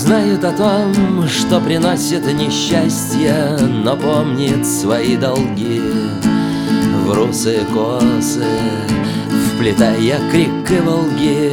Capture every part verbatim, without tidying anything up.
знает о том, что приносит несчастье, но помнит свои долги в русые косы, вплетая крик и волги.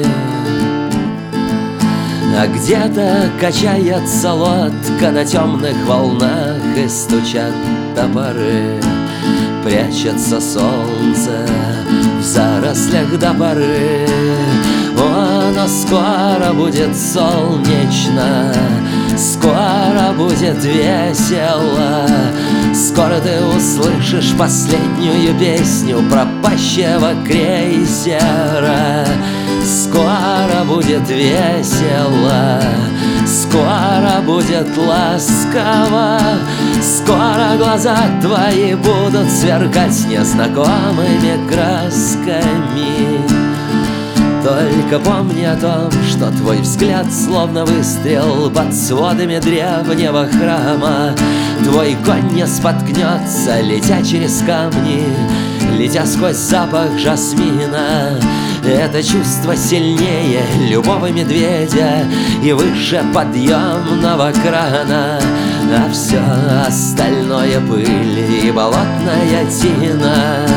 А где-то качается лодка на темных волнах, и стучат топоры, прячется солнце в зарослях до поры. О, но скоро будет солнечно, скоро будет весело, скоро ты услышишь последнюю песню пропащего крейсера. Скоро будет весело, скоро будет ласково, скоро глаза твои будут сверкать незнакомыми красками. Только помни о том, что твой взгляд словно выстрел под сводами древнего храма. Твой конь не споткнется, летя через камни, летя сквозь запах жасмина. Это чувство сильнее любого медведя и выше подъемного крана, а все остальное пыль и болотная тина.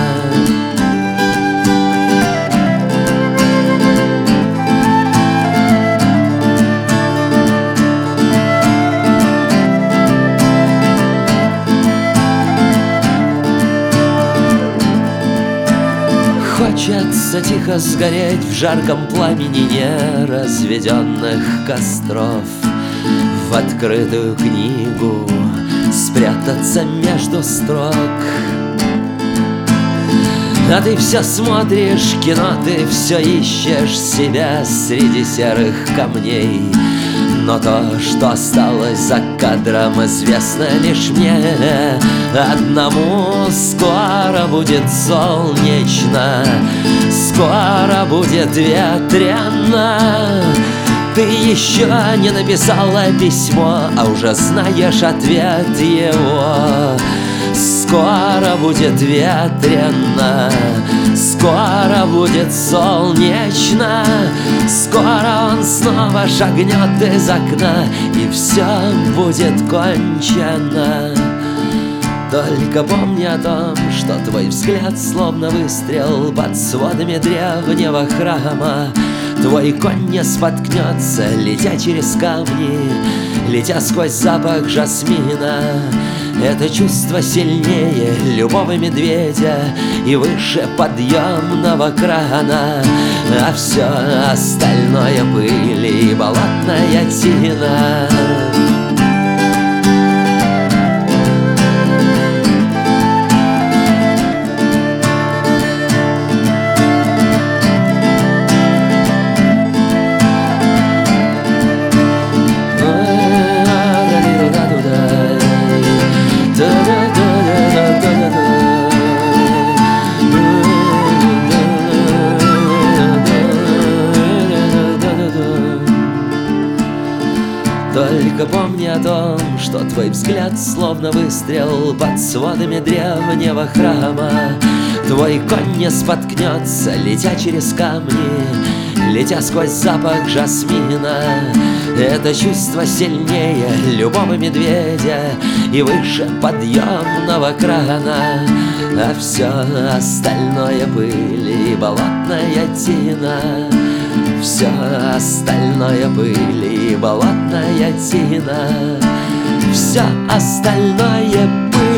Хочется тихо сгореть в жарком пламени неразведенных костров, в открытую книгу спрятаться между строк. А ты все смотришь кино, ты все ищешь себя среди серых камней. Но то, что осталось за кадром, известно лишь мне одному. Скоро будет солнечно, скоро будет ветрено. Ты еще не написала письмо, а уже знаешь ответ его. Скоро будет ветрено, скоро будет солнечно, скоро он снова шагнет из окна, и все будет кончено. Только помни о том, что твой взгляд словно выстрел под сводами древнего храма. Твой конь не споткнется, летя через камни, летя сквозь запах жасмина. Это чувство сильнее любого медведя и выше подъемного крана, а все остальное пыль и болотная тина. Только помни о том, что твой взгляд словно выстрел под сводами древнего храма. Твой конь не споткнется, летя через камни, летя сквозь запах жасмина. Это чувство сильнее любого медведя и выше подъемного крана, а все остальное пыль и болотная тина. Все остальное пыль и болотная тина. Все остальное пыль